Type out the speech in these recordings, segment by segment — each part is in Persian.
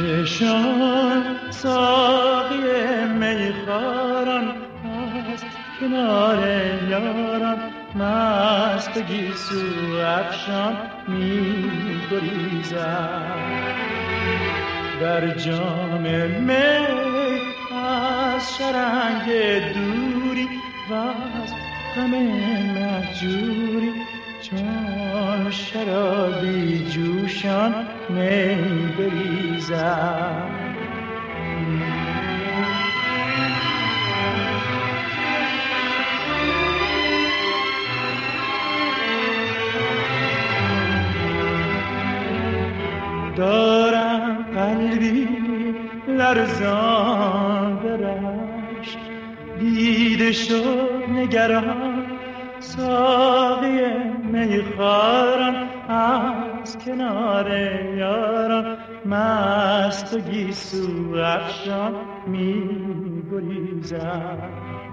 چشان ساقی میخواران است کنار یاران مست گیسو افشان می گریزد در جام می از شرنگ دوری و از غم مهجوری چون شرابی جوشان می بریزد دارم قلبی لرزان به رشک دیده شد نگران ساقی میخواران از کنار یاران مست و گیسو افشان می گریزد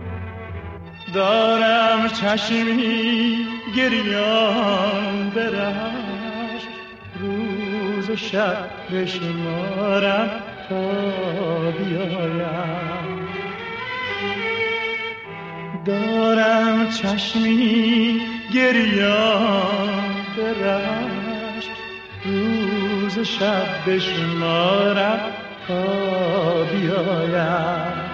دارم چشمی گریان به رشک روز و شب بشمارم تا بیایم دارم چشمی گریان به رشک روز و شب بشمارم تا بیایم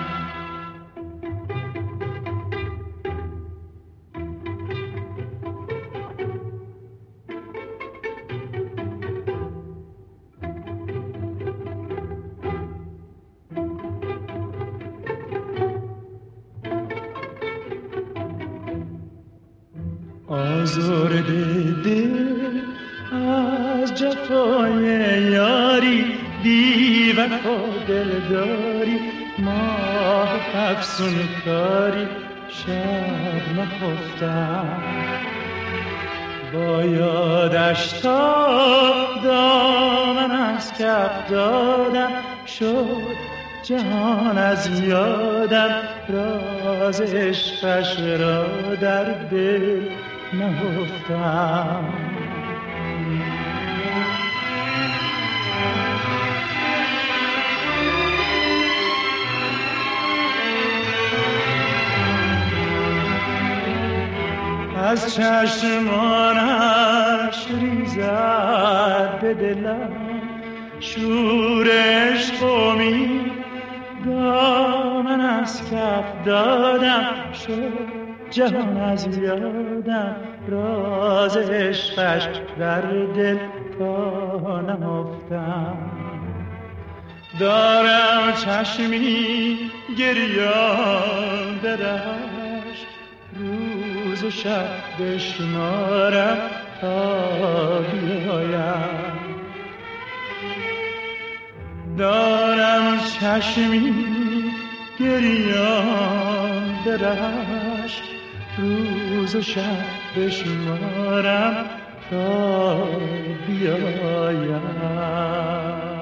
آزرده دل از جفای یاری بی وفا دلداری ماه افسون کاری شب نخفتم با یادش تا دامن از کف دادم شد جهان از یادم راز عشقش را در دل نهفتم از چشمانش ریزد به دلم شور عشق و می دامن از کف دادم شد جهان از یادم راز عشقش در دل پا نهفتم دارم چشمی گریان به رشک روز و شب بشمارم تا بیایم دارم چشمی گریان به رشک روز و شب بشمارم تا بیایم